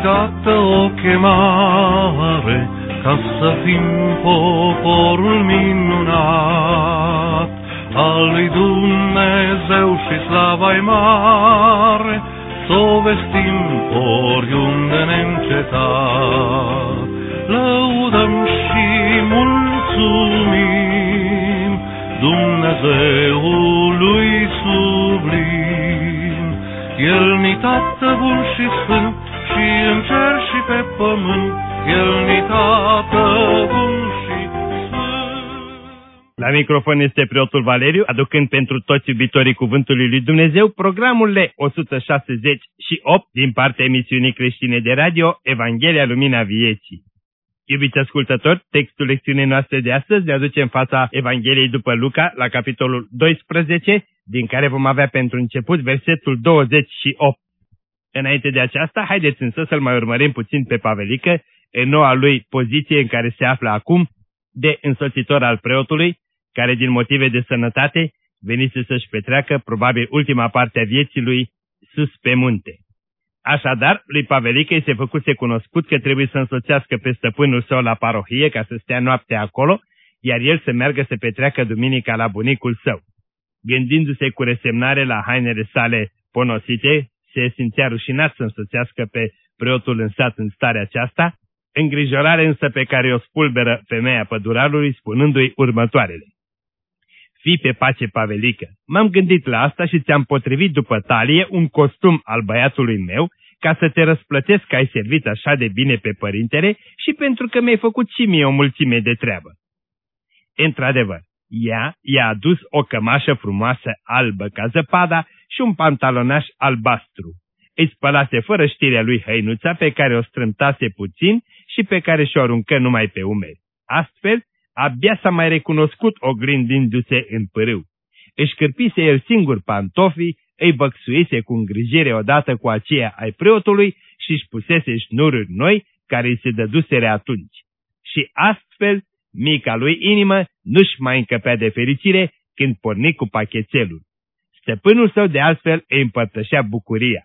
dată o chemare ca să fim poporul minunat al lui Dumnezeu și slava-i mare, s-o vestim oriunde neîncetat. Lăudăm și mulțumim Dumnezeului sublim. El-ni Tată bun și sfânt, și în cer și pe pământ, El-ni Tată bun și sfânt. La microfon este preotul Valeriu, aducând pentru toți iubitorii Cuvântului lui Dumnezeu programul L168 din partea emisiunii creștine de radio Evanghelia Lumina Vieții. Iubiți ascultători, textul lecțiunii noastre de astăzi ne aduce în fața Evangheliei după Luca, la capitolul 12, din care vom avea pentru început versetul 28. Înainte de aceasta, haideți însă să-l mai urmărim puțin pe Pavelică în noua lui poziție în care se află acum, de însoțitor al preotului, care din motive de sănătate venise să-și petreacă probabil ultima parte a vieții lui sus pe munte. Așadar, lui Pavelică îi se făcuse cunoscut că trebuie să însoțească pe stăpânul său la parohie ca să stea noaptea acolo, iar el să meargă să petreacă duminica la bunicul său. Gândindu-se cu resemnare la hainele sale ponosite, se simțea rușinat să însoțească pe preotul în sat în starea aceasta, îngrijorare însă pe care o spulberă femeia pădurarului spunându-i următoarele. Fii pe pace, Pavelică, m-am gândit la asta și ți-am potrivit după talie un costum al băiatului meu ca să te răsplătesc că ai servit așa de bine pe părintele și pentru că mi-ai făcut și mie o mulțime de treabă. Într-adevăr, ea i-a adus o cămașă frumoasă albă ca zăpada și un pantalonaș albastru. Îi spălase fără știrea lui hăinuța pe care o strâmtase puțin și pe care și-o aruncă numai pe umeri. Astfel, abia s-a mai recunoscut oglindindu-se în pârâu. Își cârpise el singur pantofii, îi băxuise cu îngrijire odată cu aceea ai preotului și își pusese șnururi noi care îi se dăduseră atunci. Și astfel, mica lui inimă nu-și mai încăpea de fericire când porni cu pachetelul. Stăpânul său de altfel îi împărtășea bucuria.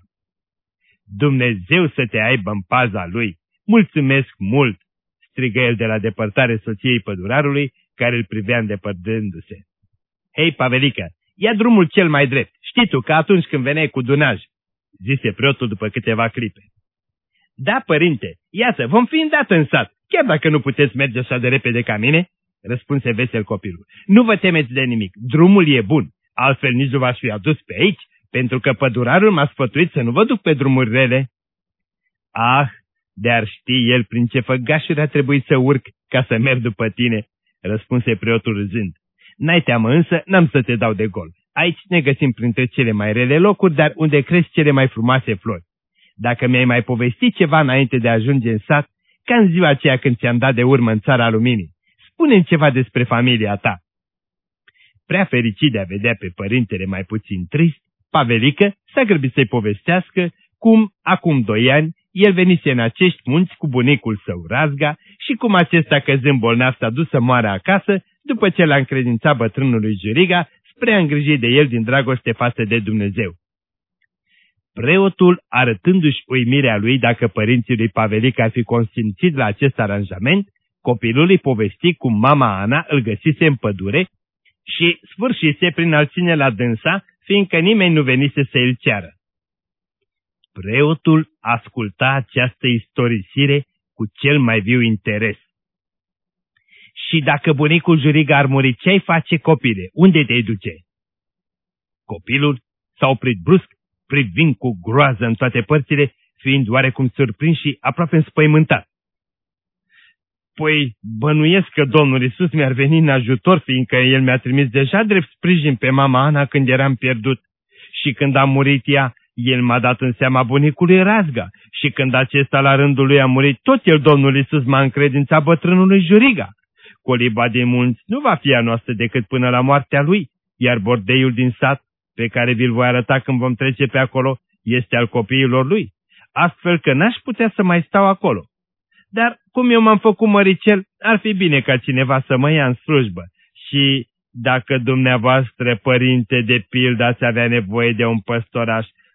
Dumnezeu să te aibă în paza lui! Mulțumesc mult! Strigă el de la depărtare soției pădurarului, care îl privea îndepărtându-se. Hei, Pavelică, ia drumul cel mai drept. Știi tu că atunci când veneai cu dunaj, zise preotul după câteva clipe. Da, părinte, iată, vom fi îndată în sat, chiar dacă nu puteți merge așa de repede ca mine, răspunse vesel copilul. Nu vă temeți de nimic, drumul e bun, altfel nici nu v-aș fi adus pe aici, pentru că pădurarul m-a sfătuit să nu vă duc pe drumuri rele. Ah, de-ar ști el prin ce făgașuri a trebuit să urc ca să merg după tine, răspunse preotul râzând. N-ai teamă însă, n-am să te dau de gol. Aici ne găsim printre cele mai rele locuri, dar unde cresc cele mai frumoase flori. Dacă mi-ai mai povestit ceva înainte de a ajunge în sat, ca în ziua aceea când ți-am dat de urmă în țara luminii, spune-mi ceva despre familia ta. Prea fericit de a vedea pe părintele mai puțin trist, Pavelică s-a grăbit să-i povestească cum, acum 2 ani, el venise în acești munți cu bunicul său Razga și cum acesta, căzând bolnav, s-a dus să moară acasă după ce l-a încredințat bătrânului Juriga spre a îngriji de el din dragoste față de Dumnezeu. Preotul, arătându-și uimirea lui dacă părinții lui Pavelică ar fi consimțit la acest aranjament, copilul îi povesti cum mama Ana îl găsise în pădure și sfârșise prin a-l ține la dânsa, fiindcă nimeni nu venise să îl ceară. Preotul asculta această istorisire cu cel mai viu interes. Și dacă bunicul Juriga ar muri, ce-ai face, copile? Unde te-ai duce? Copilul s-a oprit brusc, privind cu groază în toate părțile, fiind oarecum surprins și aproape înspăimântat. Păi, bănuiesc că Domnul Iisus mi-ar veni în ajutor, fiindcă El mi-a trimis deja drept sprijin pe mama Ana când eram pierdut. Și când a murit ea, El m-a dat în seama bunicului Razga. Și când acesta la rândul lui a murit, tot el, Domnul Iisus, m-a încredințat bătrânului Juriga. Coliba din munți nu va fi a noastră decât până la moartea lui, iar bordeiul din sat, pe care vi-l voi arăta când vom trece pe acolo, este al copiilor lui, astfel că n-aș putea să mai stau acolo. Dar, cum eu m-am făcut măricel, ar fi bine ca cineva să mă ia în slujbă și, dacă dumneavoastră, părinte, de pildă, ați avea nevoie de un păstoraș,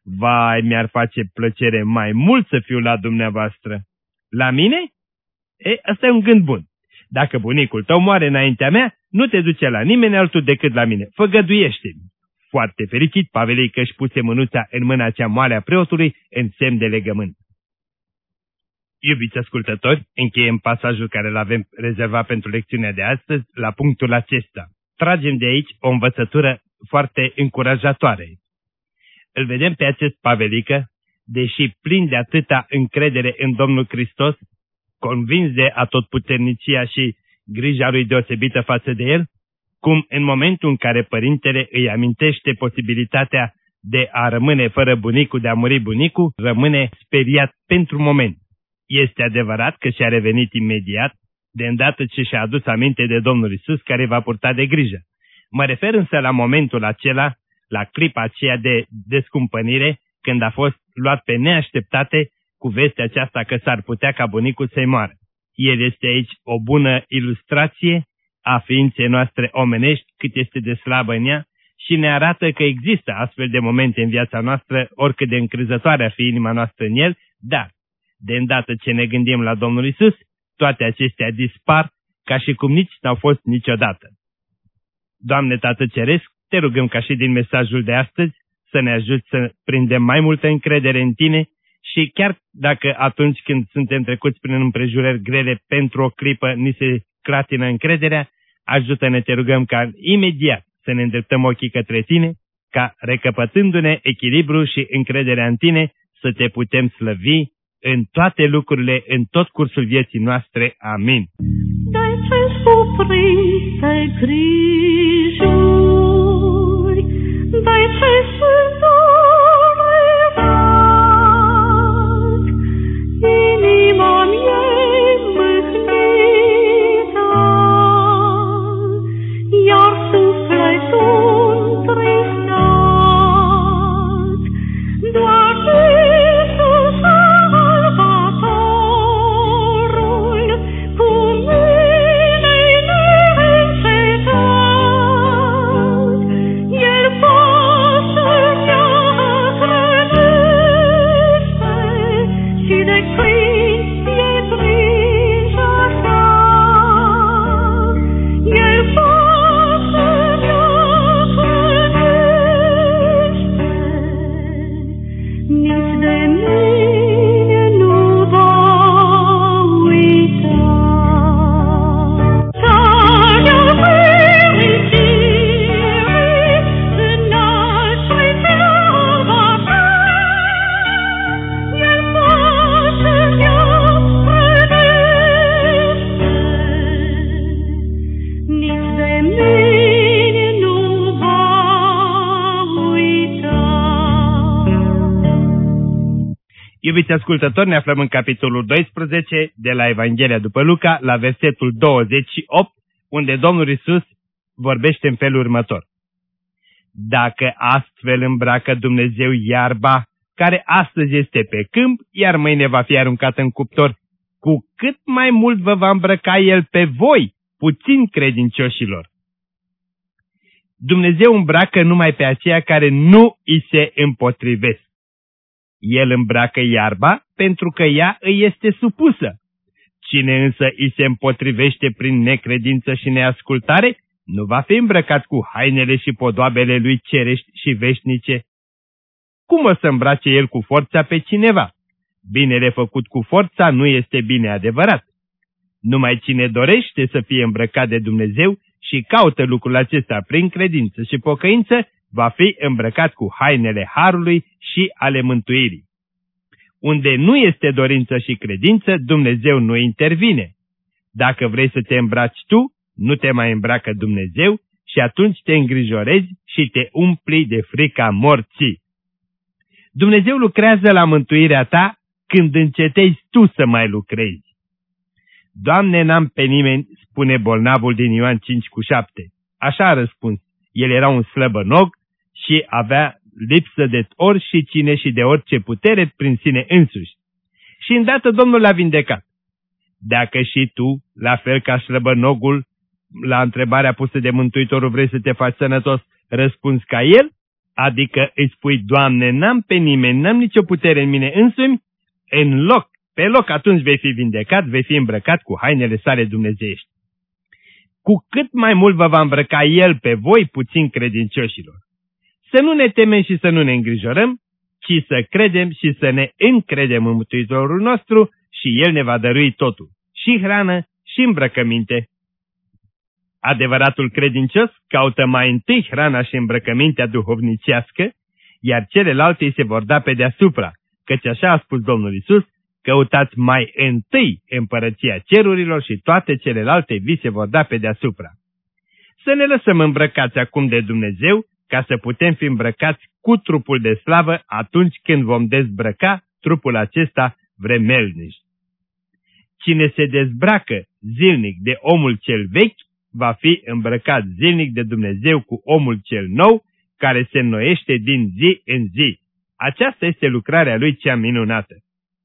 Vai, mi-ar face plăcere mai mult să fiu la dumneavoastră. La mine? Ăsta e un gând bun. Dacă bunicul tău moare înaintea mea, nu te duce la nimeni altul decât la mine. Făgăduiește-mi. Foarte fericit, Pavelică își puse mânuța în mâna cea moale a preotului în semn de legământ. Iubiți ascultători, încheiem pasajul care îl avem rezervat pentru lecțiunea de astăzi la punctul acesta. Tragem de aici o învățătură foarte încurajatoare. Îl vedem pe acest Pavelică, deși plin de atâta încredere în Domnul Hristos, convins de atotputernicia și grija lui deosebită față de el, cum în momentul în care părintele îi amintește posibilitatea de a rămâne fără bunicul, de a muri bunicul, rămâne speriat pentru moment. Este adevărat că și-a revenit imediat, de îndată ce și-a adus aminte de Domnul Iisus care va purta de grijă. Mă refer însă la momentul acela, la clipa aceea de descumpănire, când a fost luat pe neașteptate cu vestea aceasta că s-ar putea ca bunicul să-i moară. El este aici o bună ilustrație a ființei noastre omenești, cât este de slabă în ea, și ne arată că există astfel de momente în viața noastră, oricât de încrezătoare ar fi inima noastră în el, dar, de îndată ce ne gândim la Domnul Iisus, toate acestea dispar ca și cum nici n-au fost niciodată. Doamne Tată Ceresc, te rugăm ca și din mesajul de astăzi să ne ajuți să prindem mai multă încredere în Tine și chiar dacă atunci când suntem trecuți prin împrejurări grele pentru o clipă ni se clatină încrederea, ajută-ne, te rugăm, ca imediat să ne îndreptăm ochii către Tine, ca recăpătându-ne echilibru și încrederea în Tine să Te putem slăvi în toate lucrurile, în tot cursul vieții noastre. Amin. Dai ce suprite grijuri, dai ce sunt tolerat, inima mie mâhnită, iar sufletul tristat, doar Iisus Salvatorul, cu mine-i neîncetat, El pasă-mi hrănește și de clint e grija sa. El pasă-mi hrănește, nici de mine nu va uita. Țara fericirii înalți-i slava ta, El pasă-mi hrănește, nici de mine nu va uita. Iubiți ascultători, ne aflăm în capitolul 12 de la Evanghelia după Luca, la versetul 28, unde Domnul Iisus vorbește în felul următor. Dacă astfel îmbracă Dumnezeu iarba, care astăzi este pe câmp, iar mâine va fi aruncată în cuptor, cu cât mai mult vă va îmbrăca El pe voi, puțin credincioșilor. Dumnezeu îmbracă numai pe aceia care nu îi se împotrivesc. El îmbracă iarba pentru că ea îi este supusă. Cine însă îi se împotrivește prin necredință și neascultare, nu va fi îmbrăcat cu hainele și podoabele lui cerești și veșnice. Cum o să îmbrace el cu forța pe cineva? Binele făcut cu forța nu este bine adevărat. Numai cine dorește să fie îmbrăcat de Dumnezeu și caută lucrul acesta prin credință și pocăință, va fi îmbrăcat cu hainele harului și ale mântuirii. Unde nu este dorință și credință, Dumnezeu nu intervine. Dacă vrei să te îmbraci tu, nu te mai îmbracă Dumnezeu și atunci te îngrijorezi și te umpli de frica morții. Dumnezeu lucrează la mântuirea ta când încetezi tu să mai lucrezi. Doamne, n-am pe nimeni, spune bolnavul din Ioan 5:7. Așa a răspuns. El era un slăbănog și avea lipsă de oricine și de orice putere prin sine însuși. Și îndată Domnul l-a vindecat. Dacă și tu, la fel ca slăbănogul, la întrebarea pusă de Mântuitorul, vrei să te faci sănătos, răspunzi ca el, adică îi spui, Doamne, n-am pe nimeni, n-am nicio putere în mine însumi, pe loc atunci vei fi vindecat, vei fi îmbrăcat cu hainele sale dumnezeiești. Cu cât mai mult vă va îmbrăca El pe voi, puțin credincioșilor. Să nu ne temem și să nu ne îngrijorăm, ci să credem și să ne încredem în Mântuitorul nostru și El ne va dărui totul, și hrană și îmbrăcăminte. Adevăratul credincios caută mai întâi hrana și îmbrăcămintea duhovnicească, iar celelalte îi se vor da pe deasupra, căci așa a spus Domnul Iisus, căutați mai întâi împărăția cerurilor și toate celelalte vi se vor da pe deasupra. Să ne lăsăm îmbrăcați acum de Dumnezeu, ca să putem fi îmbrăcați cu trupul de slavă atunci când vom dezbrăca trupul acesta vremelnic. Cine se dezbracă zilnic de omul cel vechi, va fi îmbrăcat zilnic de Dumnezeu cu omul cel nou, care se înnoiește din zi în zi. Aceasta este lucrarea Lui cea minunată.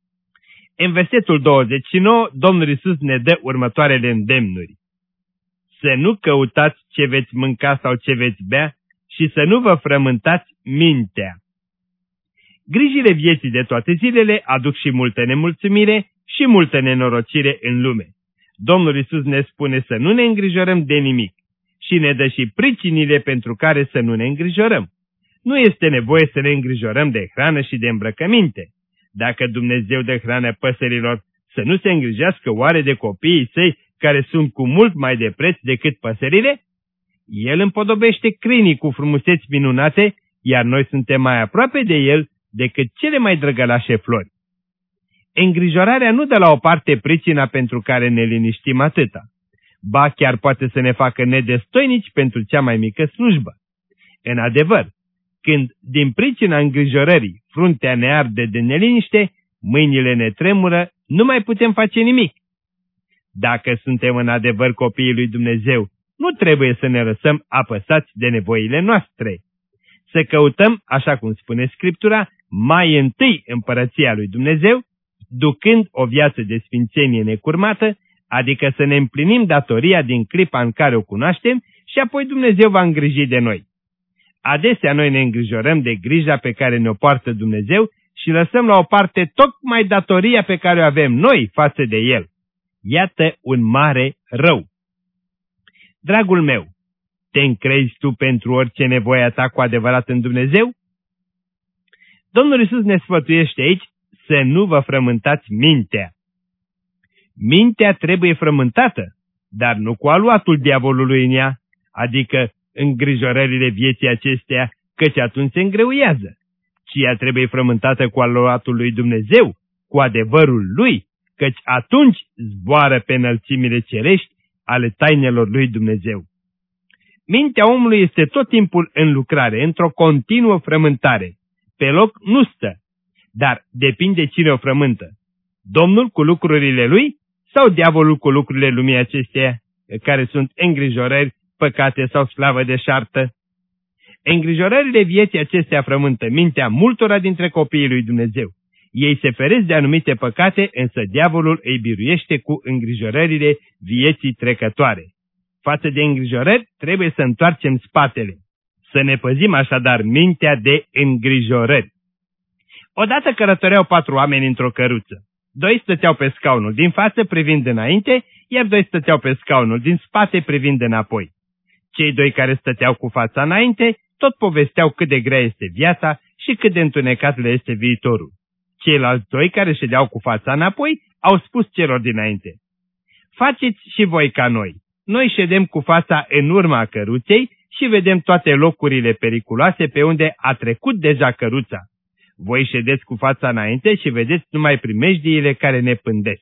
În versetul 29, Domnul Iisus ne dă următoarele îndemnuri. Să nu căutați ce veți mânca sau ce veți bea și să nu vă frământați mintea. Grijile vieții de toate zilele aduc și multă nemulțumire și multă nenorocire în lume. Domnul Iisus ne spune să nu ne îngrijorăm de nimic și ne dă și pricinile pentru care să nu ne îngrijorăm. Nu este nevoie să ne îngrijorăm de hrană și de îmbrăcăminte. Dacă Dumnezeu dă hrană păsărilor, să nu se îngrijească oare de copiii săi care sunt cu mult mai de preț decât păsările? El împodobește crinii cu frumuseți minunate, iar noi suntem mai aproape de El decât cele mai drăgălașe flori. Îngrijorarea nu dă la o parte pricina pentru care ne liniștim atâta, ba chiar poate să ne facă nedestoinici pentru cea mai mică slujbă. În adevăr, când din pricina îngrijorării fruntea ne arde de neliniște, mâinile ne tremură, nu mai putem face nimic. Dacă suntem în adevăr copiii lui Dumnezeu, nu trebuie să ne lăsăm apăsați de nevoile noastre. Să căutăm, așa cum spune Scriptura, mai întâi împărăția lui Dumnezeu, ducând o viață de sfințenie necurmată, adică să ne împlinim datoria din clipa în care o cunoaștem și apoi Dumnezeu va îngriji de noi. Adesea noi ne îngrijorăm de grija pe care ne-o poartă Dumnezeu și lăsăm la o parte tocmai datoria pe care o avem noi față de El. Iată un mare rău. Dragul meu, te încrezi tu pentru orice nevoie a ta cu adevărat în Dumnezeu? Domnul Iisus ne sfătuiește aici să nu vă frământați mintea. Mintea trebuie frământată, dar nu cu aluatul diavolului în ea, adică îngrijorările vieții acesteia, căci atunci se îngreuiază, ci ea trebuie frământată cu aluatul lui Dumnezeu, cu adevărul Lui, căci atunci zboară pe înălțimile cerești ale tainelor lui Dumnezeu. Mintea omului este tot timpul în lucrare, într-o continuă frământare. Pe loc nu stă, dar depinde cine o frământă. Domnul cu lucrurile lui sau diavolul cu lucrurile lumii acesteia, care sunt îngrijorări, păcate sau slavă deșartă? Îngrijorările vieții acestea frământă mintea multora dintre copiii lui Dumnezeu. Ei se feresc de anumite păcate, însă diavolul îi biruiește cu îngrijorările vieții trecătoare. Față de îngrijorări trebuie să întoarcem spatele. Să ne păzim așadar mintea de îngrijorări. Odată călătoreau 4 oameni într-o căruță. 2 stăteau pe scaunul din față privind înainte, iar 2 stăteau pe scaunul din spate privind înapoi. Cei 2 care stăteau cu fața înainte tot povesteau cât de grea este viața și cât de întunecat le este viitorul. Ceilalți 2 care ședeau cu fața înapoi au spus celor dinainte: faceți și voi ca noi. Noi ședem cu fața în urma căruței și vedem toate locurile periculoase pe unde a trecut deja căruța. Voi ședeți cu fața înainte și vedeți numai primejdiile care ne pândesc.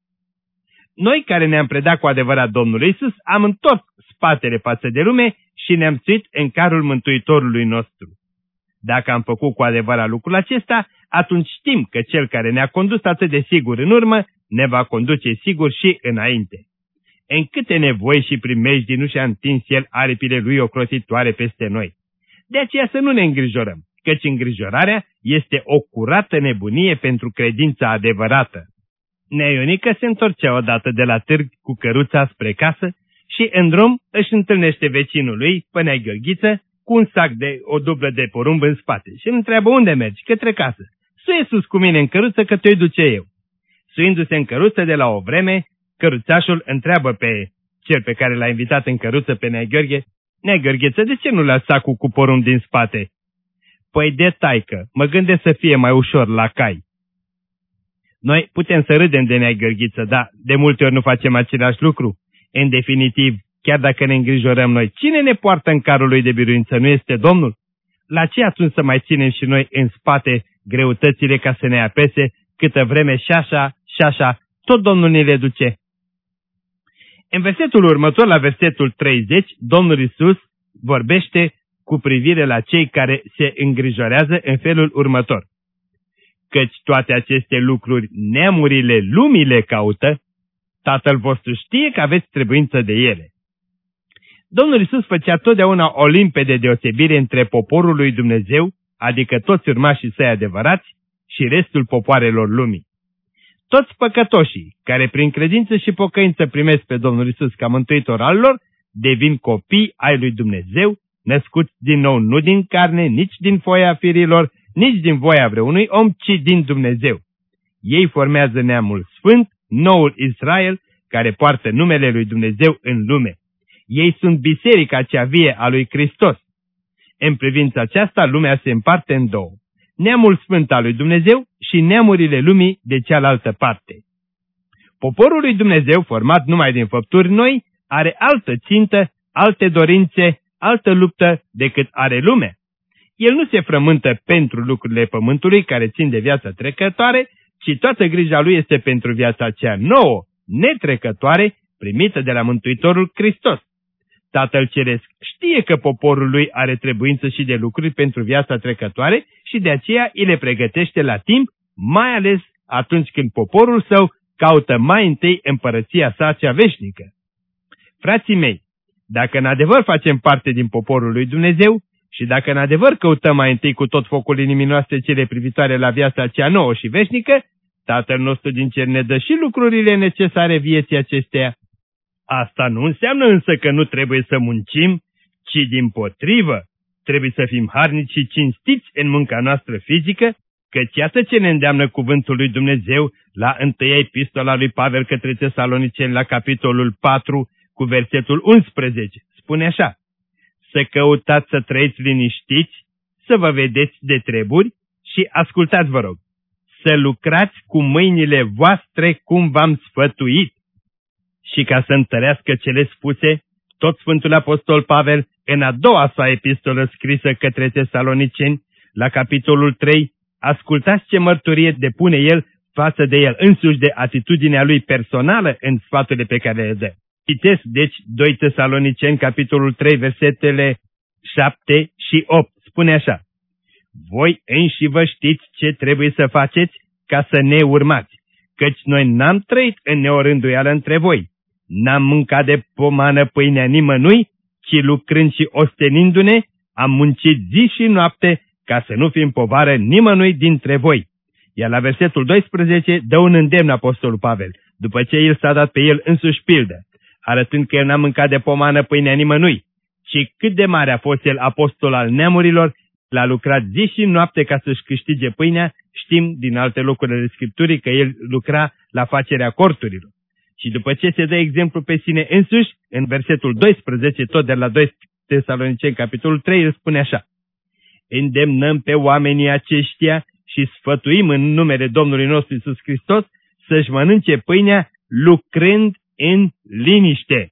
Noi care ne-am predat cu adevărat Domnului Iisus am întors spatele față de lume și ne-am suit în carul Mântuitorului nostru. Dacă am făcut cu adevărat lucrul acesta, atunci știm că Cel care ne-a condus atât de sigur în urmă, ne va conduce sigur și înainte. În câte nevoi și primejdii nu și-a întins El aripile Lui ocrotitoare peste noi. De aceea să nu ne îngrijorăm, căci îngrijorarea este o curată nebunie pentru credința adevărată. Nea Ionică se întorcea odată de la târg cu căruța spre casă și în drum își întâlnește vecinul lui, Pânea Gheorghiță, cu un sac de o dublă de porumb în spate și îl întreabă unde mergi, către casă. Suie sus cu mine în căruță că te-o duce eu. Suindu-se în căruță de la o vreme, căruțașul întreabă pe cel pe care l-a invitat în căruță, pe Nea Gheorghe: Nea Gheorgheță, de ce nu lași sacul cu porumb din spate? Păi de taică, mă gândesc să fie mai ușor la cai. Noi putem să râdem de Nea Gheorghiță, dar de multe ori nu facem același lucru. În definitiv, chiar dacă ne îngrijorăm noi, cine ne poartă în carul lui de biruință? Nu este Domnul? La ce atunci să mai ținem și noi în spate greutățile ca să ne apese, câtă vreme și așa, tot Domnul ne le duce? În versetul următor, la versetul 30, Domnul Iisus vorbește cu privire la cei care se îngrijorează în felul următor: căci toate aceste lucruri neamurile lumii le caută, Tatăl vostru știe că aveți trebuință de ele. Domnul Iisus făcea totdeauna o limpede deosebire între poporul lui Dumnezeu, adică toți urmașii săi adevărați, și restul popoarelor lumii. Toți păcătoșii, care prin credință și pocăință primesc pe Domnul Iisus ca mântuitor al lor, devin copii ai lui Dumnezeu, născuți din nou nu din carne, nici din foaia firilor, nici din voia vreunui om, ci din Dumnezeu. Ei formează neamul sfânt, noul Israel, care poartă numele lui Dumnezeu în lume. Ei sunt biserica cea vie a lui Hristos. În privința aceasta, lumea se împarte în două: neamul sfânt al lui Dumnezeu și neamurile lumii de cealaltă parte. Poporul lui Dumnezeu, format numai din făpturi noi, are altă țintă, alte dorințe, altă luptă decât are lumea. El nu se frământă pentru lucrurile pământului care țin de viața trecătoare, ci toată grija lui este pentru viața cea nouă, netrecătoare, primită de la Mântuitorul Hristos. Tatăl Ceresc știe că poporul lui are trebuință și de lucruri pentru viața trecătoare și de aceea îi le pregătește la timp, mai ales atunci când poporul său caută mai întâi împărăția sa cea veșnică. Frații mei, dacă în adevăr facem parte din poporul lui Dumnezeu și dacă în adevăr căutăm mai întâi cu tot focul inimii noastre cele privitoare la viața cea nouă și veșnică, Tatăl nostru din cer ne dă și lucrurile necesare vieții acesteia. Asta nu înseamnă însă că nu trebuie să muncim, ci dimpotrivă, trebuie să fim harnici și cinstiți în munca noastră fizică, căci iată ce ne îndeamnă cuvântul lui Dumnezeu la 1 epistola lui Pavel către Tesaloniceni, la capitolul 4, cu versetul 11. Spune așa: să căutați să trăiți liniștiți, să vă vedeți de treburi și ascultați, vă rog, să lucrați cu mâinile voastre cum v-am sfătuit. Și ca să întărească cele spuse, tot Sfântul Apostol Pavel, în a doua sa epistolă scrisă către Tesaloniceni, la capitolul 3, ascultați ce mărturie depune el față de el însuși, de atitudinea lui personală în sfaturile pe care le dă. Citesc deci 2 Tesaloniceni, capitolul 3, versetele 7 și 8. Spune așa: voi înși vă știți ce trebuie să faceți ca să ne urmați, căci noi n-am trăit în neorânduială între voi, n-am mâncat de pomană pâinea nimănui, ci lucrând și ostenindu-ne, am muncit zi și noapte ca să nu fim povară nimănui dintre voi. Iar la versetul 12 dă un îndemn apostolul Pavel, după ce el s-a dat pe el însuși pildă, arătând că el n-a mâncat de pomană pâinea nimănui, ci cât de mare a fost el apostol al neamurilor, l-a lucrat zi și noapte ca să-și câștige pâinea. Știm din alte locuri ale Scripturii că el lucra la facerea corturilor. Și după ce se dă exemplu pe sine însuși, în versetul 12, tot de la 2 Tesaloniceni, capitolul 3, el spune așa: îndemnăm pe oamenii aceștia și sfătuim în numele Domnului nostru Iisus Hristos să-și mănânce pâinea lucrând în liniște.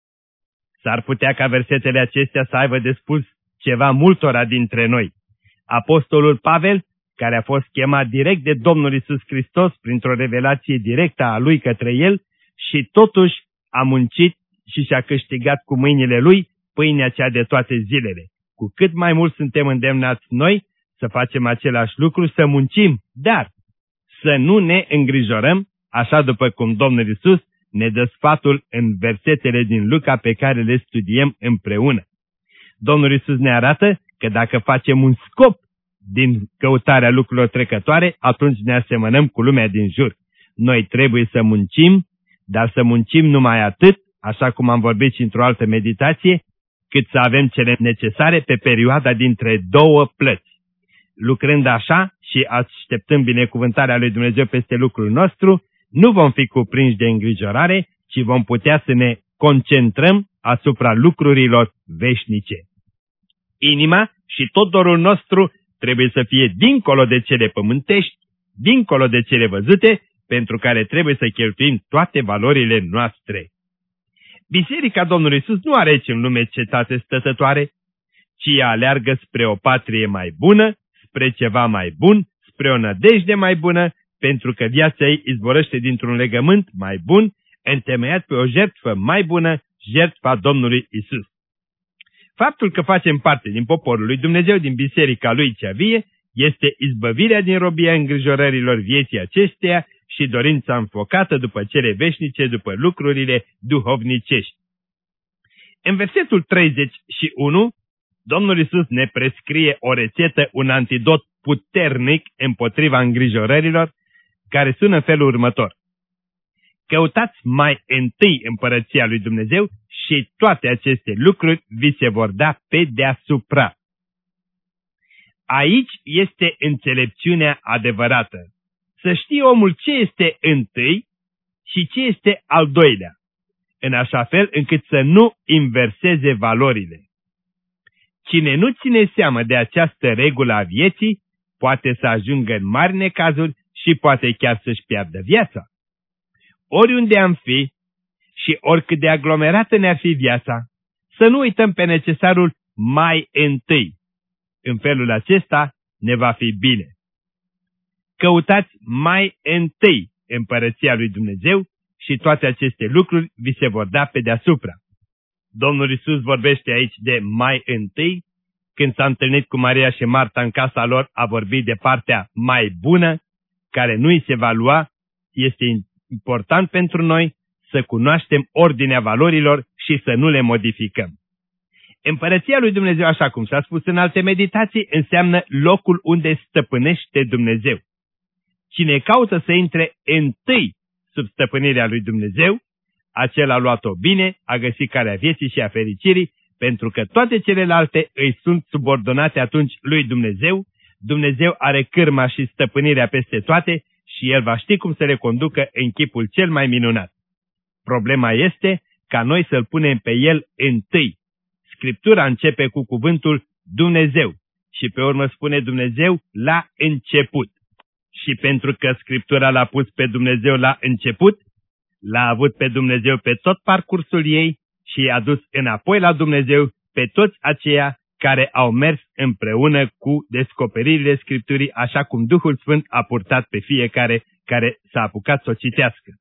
S-ar putea ca versetele acestea să aibă de spus ceva multora dintre noi. Apostolul Pavel, care a fost chemat direct de Domnul Iisus Hristos printr-o revelație directă a lui către el, și totuși a muncit și și-a câștigat cu mâinile lui pâinea cea de toate zilele. Cu cât mai mult suntem îndemnați noi să facem același lucru, să muncim, dar să nu ne îngrijorăm, așa după cum Domnul Iisus ne dă sfatul în versetele din Luca pe care le studiem împreună. Domnul Iisus ne arată că dacă facem un scop din căutarea lucrurilor trecătoare, atunci ne asemănăm cu lumea din jur. Noi trebuie să muncim, dar să muncim numai atât, așa cum am vorbit și într-o altă meditație, cât să avem cele necesare pe perioada dintre două plăți. Lucrând așa și așteptând binecuvântarea lui Dumnezeu peste lucrul nostru, nu vom fi cuprinși de îngrijorare, ci vom putea să ne concentrăm asupra lucrurilor veșnice. Inima și tot dorul nostru trebuie să fie dincolo de cele pământești, dincolo de cele văzute, pentru care trebuie să cheltuim toate valorile noastre. Biserica Domnului Iisus nu are aici în lume cetate stătătoare, ci ea aleargă spre o patrie mai bună, spre ceva mai bun, spre o nădejde mai bună, pentru că viața ei izvorăște dintr-un legământ mai bun, întemeiat pe o jertfă mai bună, jertfa Domnului Iisus. Faptul că facem parte din poporul lui Dumnezeu, din biserica lui cea vie, este izbăvirea din robia îngrijorărilor vieții acesteia și dorința înfocată după cele veșnice, după lucrurile duhovnicești. În versetul 31, Domnul Iisus ne prescrie o rețetă, un antidot puternic împotriva îngrijorărilor, care sună în felul următor. Căutați mai întâi împărăția lui Dumnezeu și toate aceste lucruri vi se vor da pe deasupra. Aici este înțelepciunea adevărată. Să știe omul ce este întâi și ce este al doilea, în așa fel încât să nu inverseze valorile. Cine nu ține seamă de această regulă a vieții, poate să ajungă în mari necazuri și poate chiar să-și piardă viața. Oriunde am fi și oricât de aglomerată ne-ar fi viața, să nu uităm pe necesarul mai întâi. În felul acesta ne va fi bine. Căutați mai întâi împărăția lui Dumnezeu și toate aceste lucruri vi se vor da pe deasupra. Domnul Iisus vorbește aici de mai întâi. Când s-a întâlnit cu Maria și Marta în casa lor, a vorbit de partea mai bună, care nu îi se va lua. Este important pentru noi să cunoaștem ordinea valorilor și să nu le modificăm. Împărăția lui Dumnezeu, așa cum s-a spus în alte meditații, înseamnă locul unde stăpânește Dumnezeu. Cine caută să intre întâi sub stăpânirea lui Dumnezeu, acela a luat-o bine, a găsit calea vieții și a fericirii, pentru că toate celelalte îi sunt subordonate atunci lui Dumnezeu. Dumnezeu are cârma și stăpânirea peste toate și El va ști cum să le conducă în chipul cel mai minunat. Problema este ca noi să-L punem pe El întâi. Scriptura începe cu cuvântul Dumnezeu și pe urmă spune Dumnezeu la început. Și pentru că Scriptura l-a pus pe Dumnezeu la început, l-a avut pe Dumnezeu pe tot parcursul ei și i-a dus înapoi la Dumnezeu pe toți aceia care au mers împreună cu descoperirile Scripturii, așa cum Duhul Sfânt a purtat pe fiecare care s-a apucat să o citească.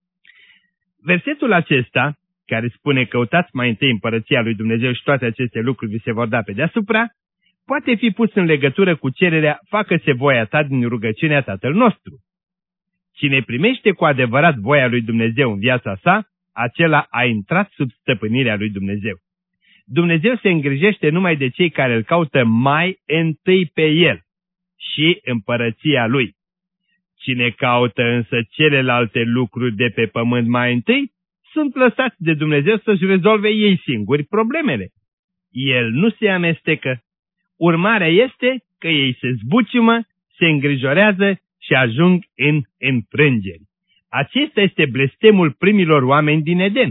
Versetul acesta, care spune căutați mai întâi împărăția lui Dumnezeu și toate aceste lucruri vi se vor da pe deasupra, poate fi pus în legătură cu cererea facă-se voia ta din rugăciunea Tatăl nostru. Cine primește cu adevărat voia lui Dumnezeu în viața sa, acela a intrat sub stăpânirea lui Dumnezeu. Dumnezeu se îngrijește numai de cei care îl caută mai întâi pe El și împărăția Lui. Cine caută însă celelalte lucruri de pe pământ mai întâi, sunt lăsați de Dumnezeu să-și rezolve ei singuri problemele. El nu se amestecă. Urmarea este că ei se zbuciumă, se îngrijorează și ajung în înfrângeri. Acesta este blestemul primilor oameni din Eden.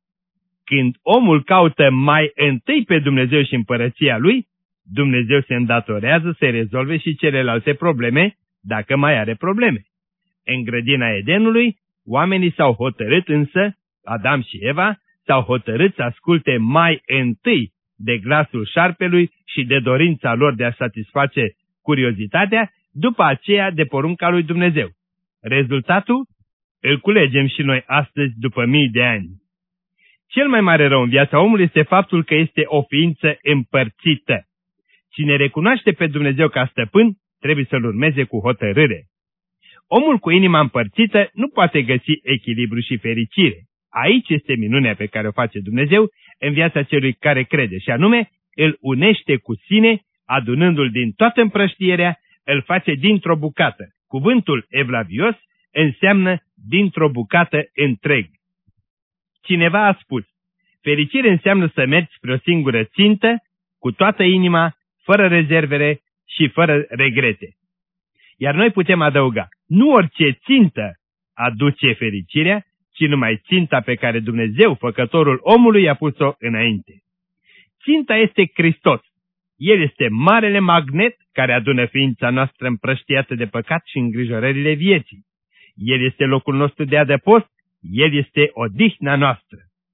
Când omul caută mai întâi pe Dumnezeu și împărăția Lui, Dumnezeu se îndatorează să rezolve și celelalte probleme, dacă mai are probleme. În grădina Edenului, oamenii s-au hotărât însă, Adam și Eva, s-au hotărât să asculte mai întâi de glasul șarpelui și de dorința lor de a satisface curiozitatea, după aceea de porunca lui Dumnezeu. Rezultatul îl culegem și noi astăzi după mii de ani. Cel mai mare rău în viața omului este faptul că este o ființă împărțită. Cine recunoaște pe Dumnezeu ca stăpân, trebuie să-L urmeze cu hotărâre. Omul cu inima împărțită nu poate găsi echilibru și fericire. Aici este minunea pe care o face Dumnezeu în viața celui care crede, și anume îl unește cu sine, adunându-l din toată împrăștierea, îl face dintr-o bucată. Cuvântul evlavios înseamnă dintr-o bucată întreg. Cineva a spus, Fericire înseamnă să mergi spre o singură țintă, cu toată inima, fără rezervere și fără regrete. Iar noi putem adăuga, nu orice țintă aduce fericirea, ci numai ținta pe care Dumnezeu, Făcătorul omului, a pus-o înainte. Ținta este Hristos. El este marele magnet care adună ființa noastră împrăștiată de păcat și îngrijorările vieții. El este locul nostru de adăpost, El este odihna noastră.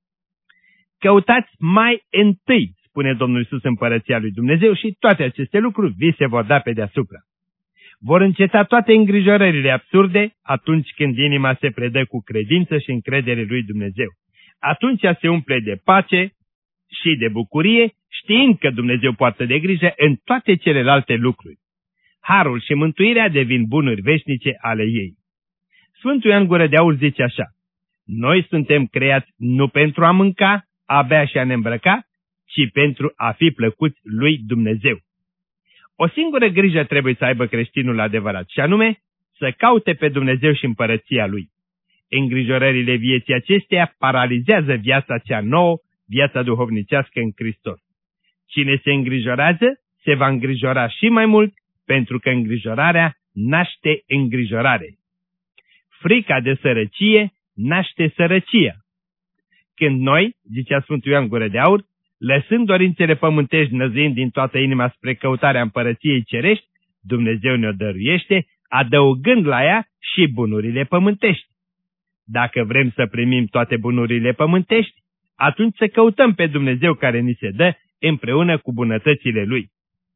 Căutați mai întâi, spune Domnul Iisus, împărăția lui Dumnezeu și toate aceste lucruri vi se vor da pe deasupra. Vor înceta toate îngrijorările absurde atunci când inima se predă cu credință și încredere lui Dumnezeu. Atunci se umple de pace și de bucurie, știind că Dumnezeu poartă de grijă în toate celelalte lucruri. Harul și mântuirea devin bunuri veșnice ale ei. Sfântul Ioan Gură de Aur zice așa: noi suntem creați nu pentru a mânca, a bea și a ne îmbrăca, ci pentru a fi plăcuți lui Dumnezeu. O singură grijă trebuie să aibă creștinul adevărat, și anume să caute pe Dumnezeu și împărăția Lui. Îngrijorările vieții acesteia paralizează viața cea nouă, viața duhovnicească în Hristos. Cine se îngrijorează, se va îngrijora și mai mult, pentru că îngrijorarea naște îngrijorare. Frica de sărăcie naște sărăcia. Când noi, zicea Sfântul Ioan Gură de Aur, lăsând dorințele pământești, năzuind din toată inima spre căutarea împărăției cerești, Dumnezeu ne-o dăruiește, adăugând la ea și bunurile pământești. Dacă vrem să primim toate bunurile pământești, atunci să căutăm pe Dumnezeu care ni se dă împreună cu bunătățile Lui.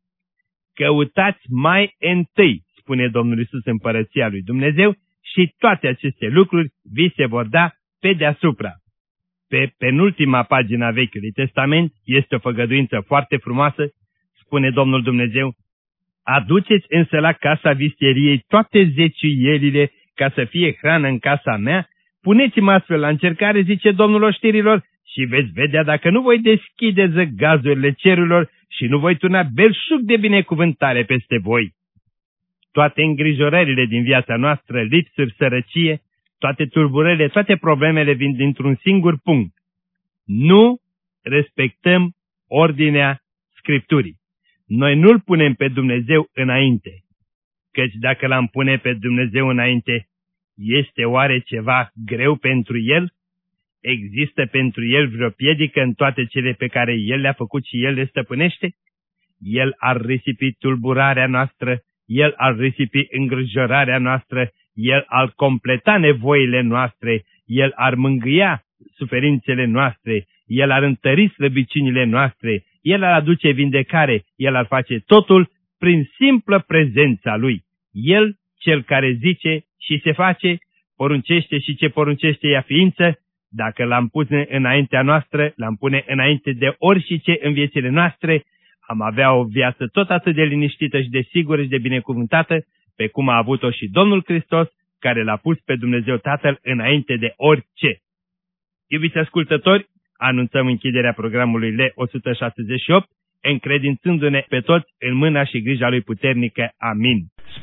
Căutați mai întâi, spune Domnul Iisus, împărăția lui Dumnezeu, și toate aceste lucruri vi se vor da pe deasupra. Pe penultima pagina Vechiului Testament este o făgăduință foarte frumoasă, spune Domnul Dumnezeu: aduceți însă la casa visteriei toate zeciuielile ca să fie hrană în casa mea, puneți-mă astfel la încercare, zice Domnul oștirilor, și veți vedea dacă nu voi deschide zăgazurile cerurilor și nu voi turna belșug de binecuvântare peste voi. Toate îngrijorările din viața noastră, lipsuri, sărăcie, toate tulburările, toate problemele vin dintr-un singur punct: nu respectăm ordinea Scripturii. Noi nu-L punem pe Dumnezeu înainte, căci dacă L-am pune pe Dumnezeu înainte, este oare ceva greu pentru El? Există pentru El vreo piedică în toate cele pe care El le-a făcut și El le stăpânește? El ar risipi tulburarea noastră, El ar risipi îngrijorarea noastră, El ar completa nevoile noastre, El ar mângâia suferințele noastre, El ar întări slăbiciunile noastre, El ar aduce vindecare, El ar face totul prin simplă prezența Lui. El, Cel care zice și se face, poruncește și ce poruncește ia ființă. Dacă L-am pune înaintea noastră, L-am pune înainte de orice în viețile noastre, am avea o viață tot atât de liniștită și de sigură și de binecuvântată, pe cum a avut-o și Domnul Hristos, care L-a pus pe Dumnezeu Tatăl înainte de orice. Iubiți ascultători, anunțăm închiderea programului L168, încredințându-ne pe toți în mâna și grija Lui puternică. Amin.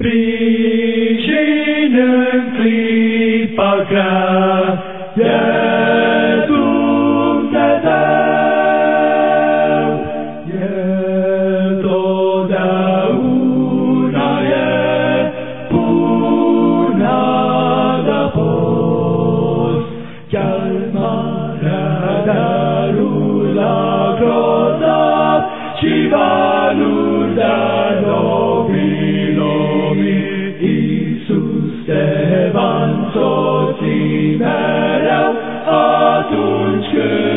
Sprijină-n clipa grea de Dumnezeu, El totdeauna e pun adăpost, chiar marea darul la grozav și valuri de-a lovi. Iisus te va însoți mereu atunci când